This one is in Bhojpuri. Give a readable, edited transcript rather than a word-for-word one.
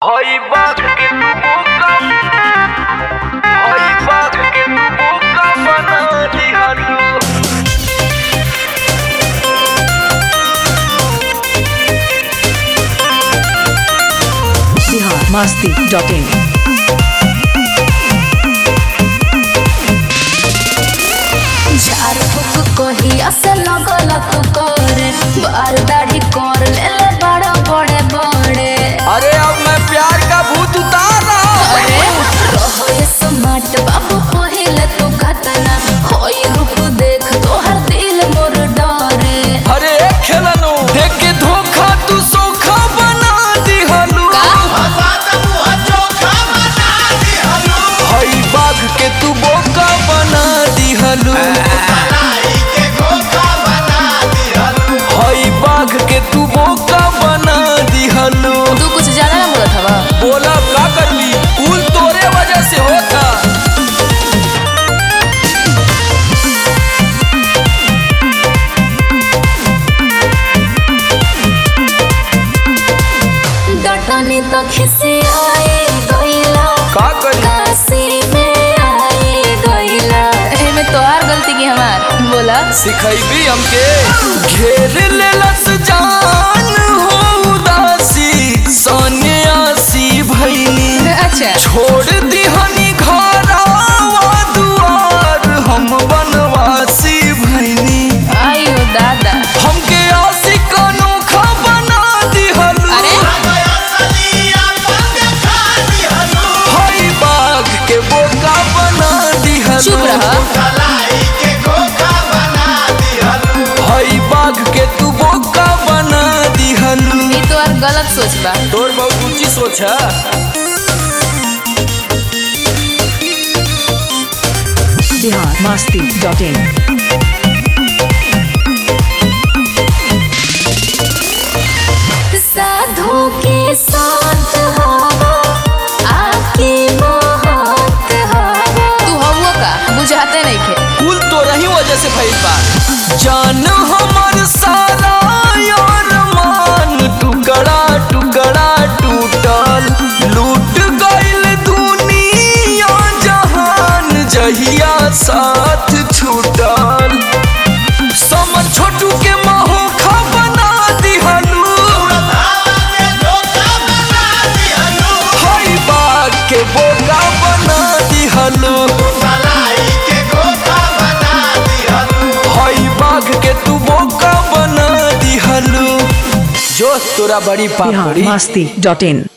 हई बाग के तू बोका बना दिहलू। biharmasti.in झाड़ फूक कहिया से लगल तू करे बाल दाढ़ी कर ले बड़ा बड़े बड़े। अरे अब मैं प्यार का भूत उतार रहा हूँ। अरे रहो ये स्मार्ट बाबू पहले तो कतना होई रूप देख तो हर दिल मोर डरे। अरे खेलनो देख के धोखा तू सोखा बना दिहलू। हई बाग के तू बोका बना दिहलू। हई बाग के तू बोका बना दिहलू। तू कुछ ज्यादा ना बोलत हवा। बोला का करली कुल तोरे वजह से होता। डटनी तो खिसे आए गइला का करी काशी में आए गइला। एमे तोहार गलती की हमार बोला। सिखैबी हमके घेर लेलस जान हो उदासी सन्यासी भैनी। अच्छा छोड़ दिहनी घरवा दुआर हम बनवासी भैनी। आयो दादा हमके आशिक अनोखा बना दिहलू। अरे हई बाग के बोका बना दिहलू। चुप रहा। हई बाग के तू बोका बना दिहलू। ये तो और गलत सोच बा। तोर बहुत ऊंची सोच है। biharmasti.in साधु के साथ हवा आपकी मोहब्बत हवा। तू हवो का बुझाते नहीं खे। कुल तो रही वजह से भइल बा। जान हमर सारा यार मान टुकड़ा टुकड़ा टूटल। लूट गइल दुनिया जहान जहिया साथ छूटल। समझ छोटू के महोखा बना दिहलू। हई बाग के बोका बना दिहलू। हई बाग के तू बोका बना दिहलू। जो तोरा बड़ी पापड़ी। biharmasti.in